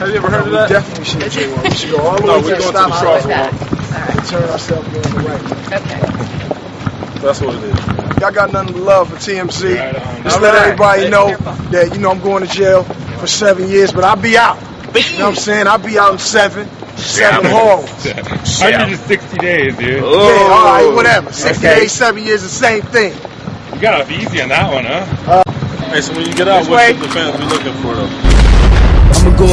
Have you ever heard of that? Definitely should do one. We should go all the way to the stop sign and turn ourselves on the right. Okay. That's what it is. Y'all got nothing but love for TMC. Just let everybody know that, I'm going to jail for 7 years, but I'll be out. You know what I'm saying? I'll be out in 7 hard. 160 days, dude. Yeah, all right, whatever. 60 days, 7 years, the same thing. You got off easy on that one, huh? Hey, so when you get out, what should the fans be looking for, though? I'ma go